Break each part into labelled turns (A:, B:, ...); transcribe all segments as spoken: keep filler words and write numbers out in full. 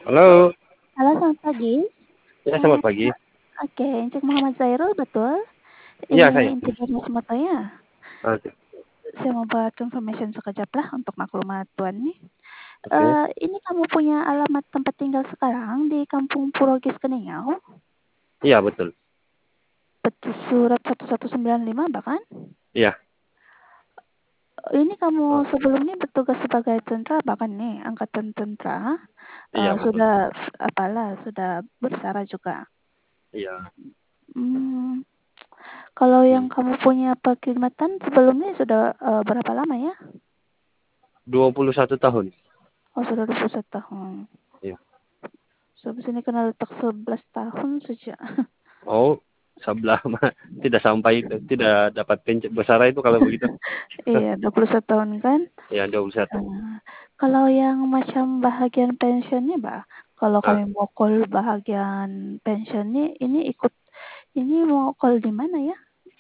A: Halo.
B: Halo, selamat pagi.
A: Ya,
B: Eee,
A: selamat pagi.
B: oke, untuk Muhammad Zairul, betul?
A: Iya,
B: Ini
A: saya.
B: Insinyur Smoto ya?
A: Oke.
B: Saya mau buat confirmation sekejap lah untuk maklumat Tuan nih.
A: Oke.
B: Eee, ini kamu punya alamat tempat tinggal sekarang di Kampung Purogis Keningau?
A: Iya, betul.
B: Petus surat satu satu sembilan lima bahkan?
A: Iya.
B: Ini kamu
A: Oh.
B: sebelumnya bertugas sebagai tentara bahkan nih, angkatan tentara,
A: Iya,
B: eee,
A: betul.
B: sudah apalah, sudah bersara juga?
A: Iya.
B: Mmm, kalau yang
A: Hmm.
B: kamu punya perkhidmatan sebelumnya sudah, eee, berapa lama ya?
A: dua puluh satu tahun.
B: Oh, sudah dua puluh satu tahun.
A: Iya.
B: Sampai sini kena letak sebelas tahun saja.
A: Oh, sebelah mah tidak sampai itu, tidak dapat pensiun bersara itu kalau begitu.
B: Iya, dua puluh satu tahun kan?
A: Iya, dua puluh satu.
B: Eee, kalau yang macam bahagian pensiunnya, Mbak, kalau
A: Ah.
B: kami mau call bahagian pensiunnya, ini ikut ini mau call di mana ya?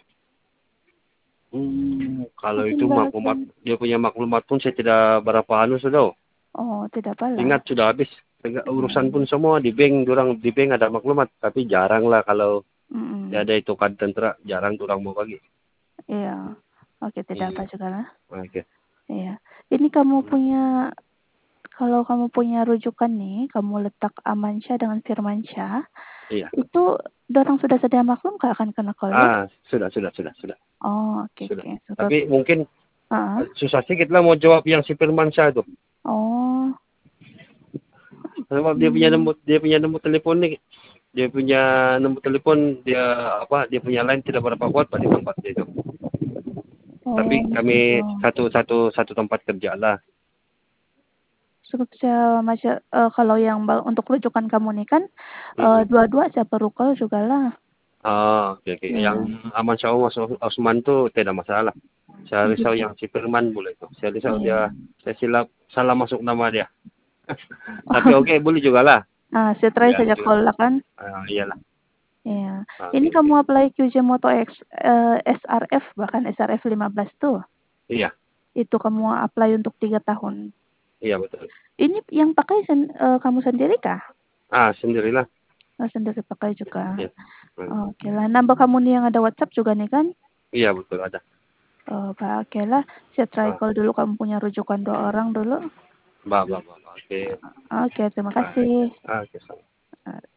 A: Hmm, kalau
B: Mungkin
A: itu maklumat,
B: bahagian
A: dia punya maklumat pun saya tidak berapa anu sudah.
B: Oh, tidak apalah.
A: Ingat sudah habis. Urusan pun
B: Oh.
A: semua di bank, orang di bank ada maklumat, tapi jarang lah kalau
B: Mhm.
A: ada itu kad tentara, jarang orang mau bagi.
B: Iya. Oke, tidak apa
A: Iya.
B: juga lah.
A: Oke.
B: Iya. Ini kamu
A: Hmm.
B: punya kalau kamu punya rujukan nih, kamu letak Amansyah dengan Firmansyah,
A: Iya.
B: itu dorang sudah sedia maklum nggak akan kena call ya?
A: Ah, sudah sudah sudah sudah.
B: Oh, oke
A: Sudah.
B: oke. Sebab
A: Tapi mungkin
B: heeh.
A: susah sedikit lah mau jawab yang si Firmansyah itu.
B: Oh.
A: Sebab dia punya
B: Hmm.
A: nombor dia punya nombor telepon nih. Dia punya nomor telepon, dia apa? Dia punya line tidak berapa kuat pada tempat dia itu.
B: Oh,
A: Tapi
B: gitu.
A: kami satu satu satu tempat kerja lah.
B: Sebab saya maca eee, kalau yang ba untuk rujukan kamu nih kan, eee,
A: Mm-mm.
B: dua-dua saya perlu call jugalah.
A: Ah, oke oke. Yang
B: Iya.
A: Amansyah Mas Osman tuh tidak masalah. Saya risau
B: Gitu.
A: yang si Firman boleh itu. Saya risau
B: Iya.
A: dia saya silap salah masuk nama dia. Tapi oke, boleh juga lah.
B: Ah, saya try
A: Boleh anu
B: saja
A: juga.
B: call lah kan.
A: Ah, iyalah.
B: Iya. Ini
A: Oke
B: kamu
A: oke.
B: apply Q J Moto X eee, S R F bahkan S R F lima belas tuh.
A: Iya.
B: Itu kamu apply untuk tiga tahun.
A: Iya, betul.
B: Ini yang pakai sen eee, kamu sendiri kah?
A: Ah, sendirilah.
B: Oh, sendiri pakai juga.
A: Iya. Hmm.
B: Okelah. Nambah kamu nih yang ada WhatsApp juga nih kan?
A: Iya, betul ada.
B: Oh, okelah. Saya try
A: Ah.
B: call dulu kamu punya rujukan dua orang dulu.
A: Ba ba ba. Oke.
B: Oke, terima
A: Ah,
B: kasih.
A: oke. Sama.
B: Eee